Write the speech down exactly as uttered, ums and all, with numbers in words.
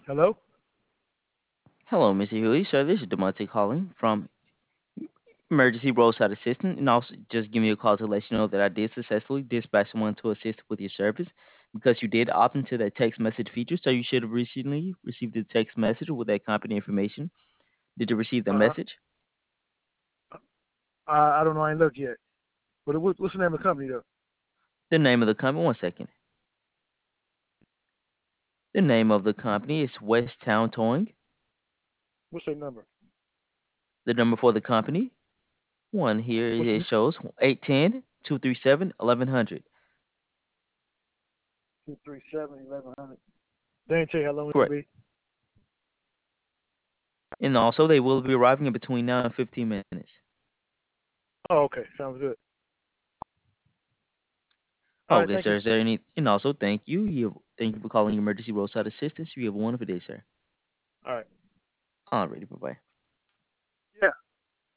Hello? Hello, mister Huey. Sir, this is Demonte calling from Emergency Roadside Assistant, and also just give me a call to let you know that I did successfully dispatch someone to assist with your service because you did opt into that text message feature. So you should have recently received a text message with that company information. Did you receive the Uh-huh. message? I, I don't know. I ain't looked yet. But what, what's the name of the company, though? The name of the company. One second. The name of the company is West Town Towing. What's their number? The number for the company one here What's it the shows eight one zero, two three seven, eleven hundred. two three seven eleven hundred? They ain't tell you how long it's going Correct. to be? And also, they will be arriving in between now and fifteen minutes. Oh, okay. Sounds good. All right. Okay, Thank you. sir. Is there any? And also, thank you. You thank you for calling Emergency Roadside Assistance. You have a wonderful day, sir. All right. Alrighty, bye bye. Yeah.